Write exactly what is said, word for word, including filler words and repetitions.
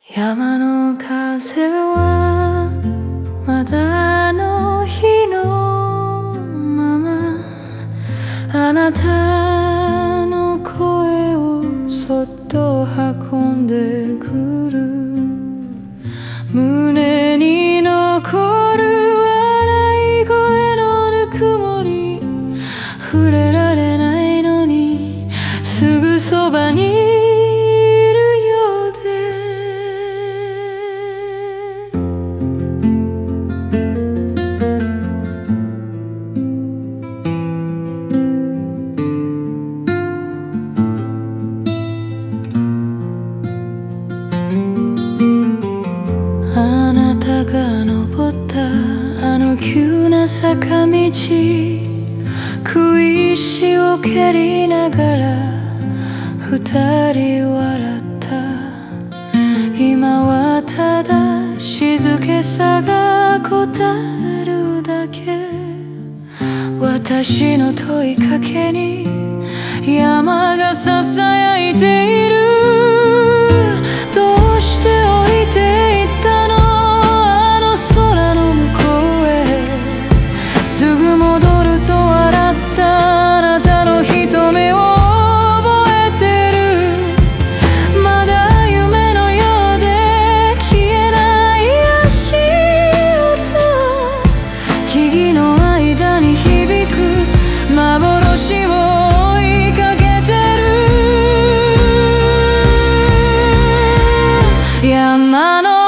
山の風はまだあの日のまま、あなたの声をそっと運んでくる。胸に残る笑い声のぬくもり、触れられないのにすぐそばにいるようで。あなたが登ったあの急な坂道、食い石を蹴りながら二人笑った。今はただ静けさが答えるだけ。私の問いかけに山がささやいている。どうして降りていったの、あの空の向こうへ。すぐ戻ると笑ったあなたの瞳を覚えてる。まだ夢のようで消えない足音、木々の間に響く幻を追いかけてる。山の